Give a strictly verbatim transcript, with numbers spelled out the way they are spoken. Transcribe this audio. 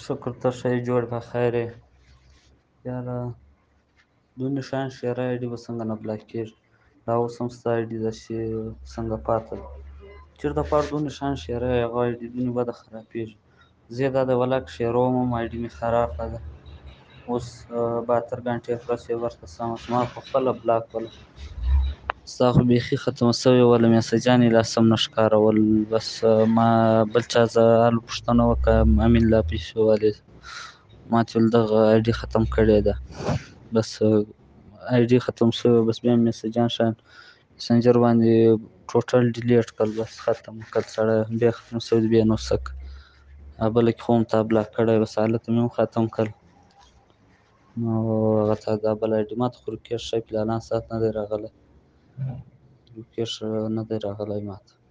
شکر ته ښه یې، جوړ په خیر یې. یاره دونې شیان شیره آی ډي به څنګه نه بلاک کېږي؟ دا اوس هم ستا آی ډي داسې څنګه پاتې ده؟ چېرته پاره دونې شیان شیره یې هغه آی ډي دونې بده خرابېږي. زه یې دا د ولاک شیروم هم آی ډي مې خرابه ده. اوس به اتر ګنټې پلس یې ورته سمه شوه، ما خو خپله بلاک وله. ستا خو بیخي ختمه سوې وله، میسجان یې لا سم نه ښکارول. بس ما بل چا زه پوښتنه وکړه، امین لا پیسې والې ما ته ویل دغه آی ډي ختم کړې ده. بس آی ډي ختم شوې، بس بیا مې میسجان شیان مسنجر باندې ټوټل ډیلیټ کړل، بس ختم کړل سړی، بیا ختم شوي بیا نو څه کړه. بله کې خو هم تا بلاک کړی، بس هلته مې هم ختم کړل. نو هغه تا دا بل آی ډي ما ته خو روکېش ښایي فی الحال ساعت نه دی راغلی، روکېش نه دی راغلی ما ته.